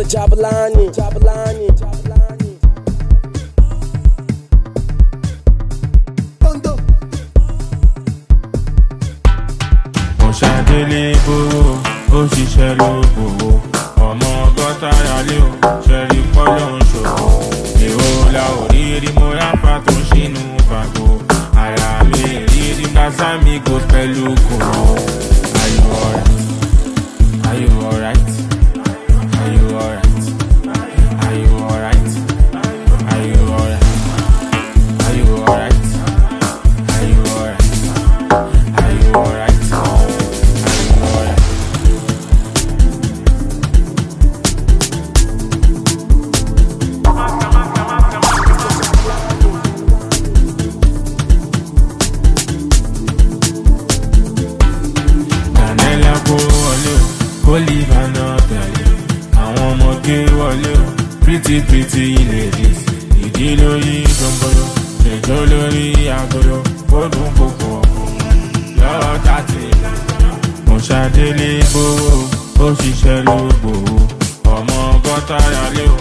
Mr. Jabulani. Ṣàdélé gbowó ó ṣiṣẹ́ ló gbowó ọmọ ọgọ́ta yálé o ṣẹ́rí pọ́lọ́ ń ṣòwò èrò la ò rí rí mo ráfà tó ṣínú bàgò àyà mi rí rí lásàmì gò pẹ̀lú kòrò. Are you alright? Are you alright? Are you alright? Are you alright? Are you alright? Are you alright? Are you alright? Olive and Natalie, àwọn ọmọge wọlé o, pretty ladies, ìdí lórí gbọ̀ngbọ̀rọ̀, ṣèjọ́ lórí agolo, ó dùn kòkò lọ́wọ́ tàtí. Mo ṣàdélé gbowó, ó ṣiṣẹ́ ló gbowó, ọmọ ọgọ́ta yálé o,